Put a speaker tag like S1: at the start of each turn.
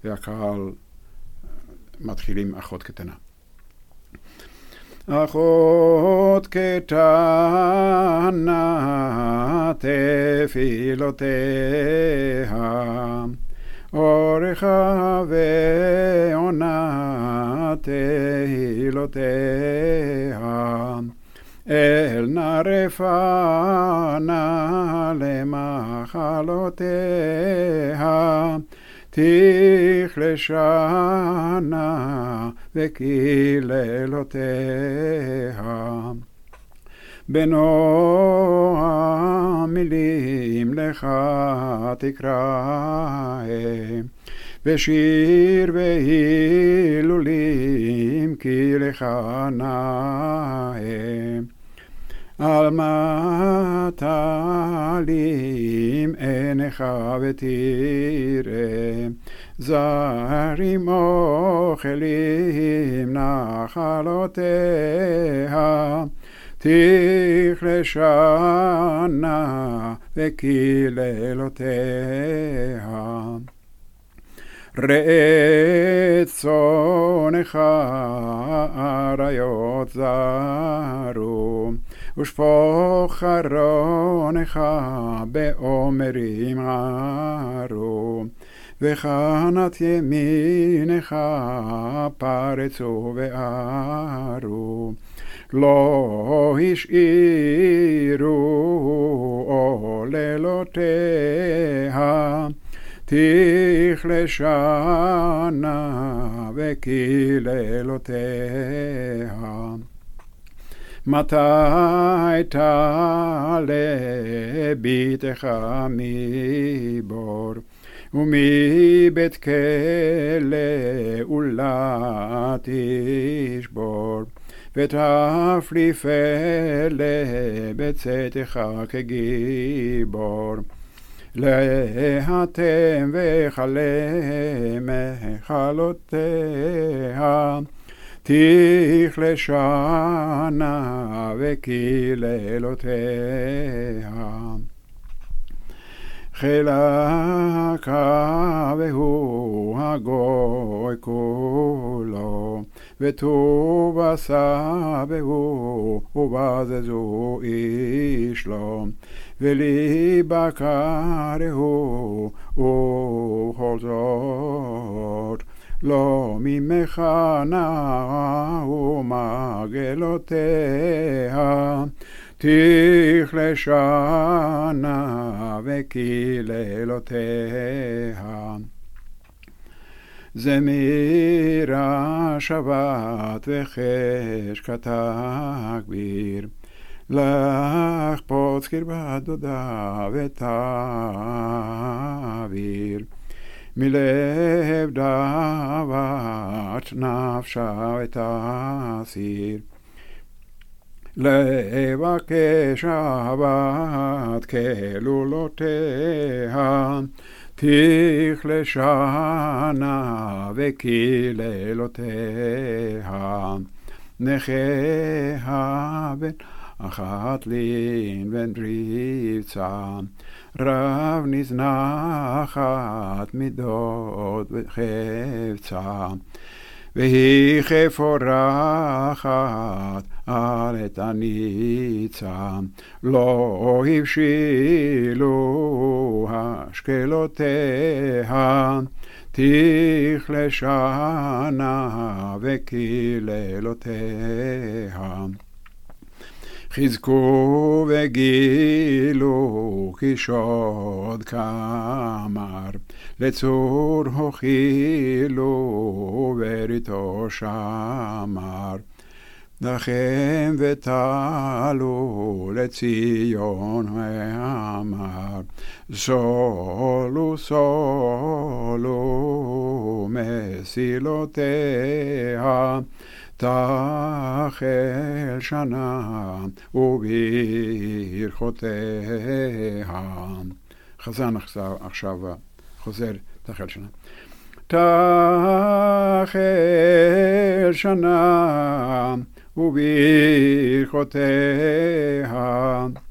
S1: והקהל מתחילים אחות קטנה. אחות קטנה תפילותיה, אורחה ועונה תהילותיה, אל נא רפאה למחלותיה, תכלה שנה וקללותיה. בנועם מילים לך תקרא, ושיר והילולים כי לך נאה. על מטלים עיניך ותראה, זרים אוכלים נחלותיה, תכלה שנה וקללותיה. ראה צונך אריות זרו, ושפוך חרונך באומרים ערו, וחנת ימינך פרצו וערו, לא השאירו עוללותיה, תכלה שנה וקללותיה. מתי תעלה ביתך מבור, ומבית כלא אולה תשבור, ותפליפה לבצאתך כגיבור, להתם וכלה מחלותיה, תכלה שנה וקללותיה. חילקה והוא הגוי כולו, וטוב עשה והוא ובזזו איש לו, וליבה קרהו וכל זאת, לא ממך נעו מגלותיה, תכלה שנה וקללותיה. זמירה שבת וחשקת תגביר, לחפוץ קרבת דודה ותעביר, מלב דבת נפשה ותסיר, לבקש אהבת כלולותיה, תכלה שנה וקללותיה. נכה בן אחת לין בן רבצה, רב נזנחת מידות וחפצה, והיא כפורחת על את הניצה, לא הבשילו השקלותיה, תכלה שנה וקללותיה. חזקו וגילו כי שוד כמר, לצור הוכילו וריתו שמר, לכם ותעלו לציון ואמר, סולו סולו מסילותיה, תחל שנה וברכותיה. חזן עכשיו חוזר תחל שנה. תחל שנה וברכותיה.